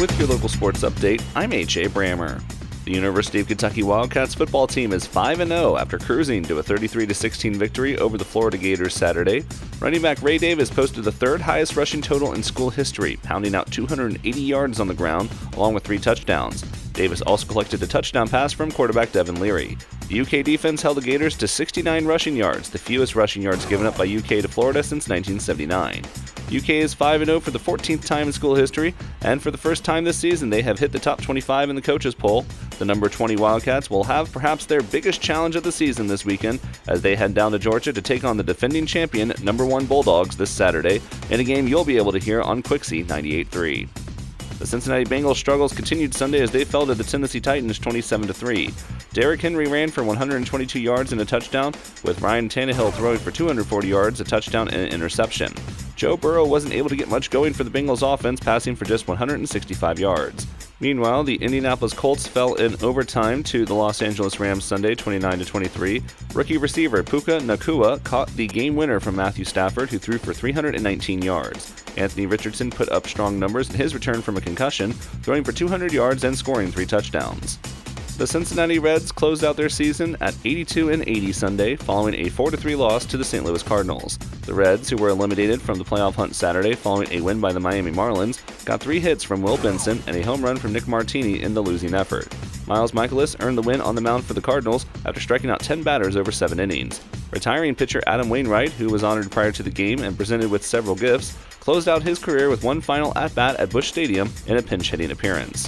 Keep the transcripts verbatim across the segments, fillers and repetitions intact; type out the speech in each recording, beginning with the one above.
With your local sports update, I'm A J Brammer. The University of Kentucky Wildcats football team is five and oh after cruising to a thirty-three to sixteen victory over the Florida Gators Saturday. Running back Ray Davis posted the third highest rushing total in school history, pounding out two hundred eighty yards on the ground, along with three touchdowns. Davis also collected a touchdown pass from quarterback Devin Leary. The U K defense held the Gators to sixty-nine rushing yards, the fewest rushing yards given up by U K to Florida since nineteen seventy-nine. U K is five and oh for the fourteenth time in school history, and for the first time this season they have hit the top twenty-five in the coaches poll. The number twenty Wildcats will have perhaps their biggest challenge of the season this weekend as they head down to Georgia to take on the defending champion number one Bulldogs this Saturday, in a game you'll be able to hear on Quixie ninety-eight point three. The Cincinnati Bengals struggles continued Sunday as they fell to the Tennessee Titans twenty-seven to three. Derrick Henry ran for one hundred twenty-two yards and a touchdown, with Ryan Tannehill throwing for two hundred forty yards, a touchdown, and an interception. Joe Burrow wasn't able to get much going for the Bengals offense, passing for just one hundred sixty-five yards. Meanwhile, the Indianapolis Colts fell in overtime to the Los Angeles Rams Sunday twenty-nine to twenty-three. Rookie receiver Puka Nacua caught the game winner from Matthew Stafford, who threw for three hundred nineteen yards. Anthony Richardson put up strong numbers in his return from a concussion, throwing for two hundred yards and scoring three touchdowns. The Cincinnati Reds closed out their season at eighty-two and eighty Sunday, following a four to three loss to the Saint Louis Cardinals. The Reds, who were eliminated from the playoff hunt Saturday following a win by the Miami Marlins, got three hits from Will Benson and a home run from Nick Martini in the losing effort. Miles Michaelis earned the win on the mound for the Cardinals after striking out ten batters over seven innings. Retiring pitcher Adam Wainwright, who was honored prior to the game and presented with several gifts, closed out his career with one final at-bat at Busch Stadium in a pinch-hitting appearance.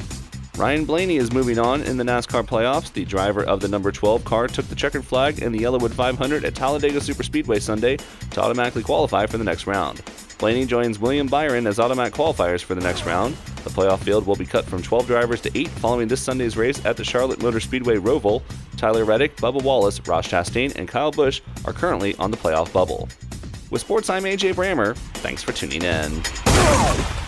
Ryan Blaney is moving on in the NASCAR playoffs. The driver of the number twelve car took the checkered flag in the Yellowwood five hundred at Talladega Superspeedway Sunday to automatically qualify for the next round. Blaney joins William Byron as automatic qualifiers for the next round. The playoff field will be cut from twelve drivers to eight following this Sunday's race at the Charlotte Motor Speedway Roval. Tyler Reddick, Bubba Wallace, Ross Chastain, and Kyle Busch are currently on the playoff bubble. With sports, I'm A J Brammer. Thanks for tuning in.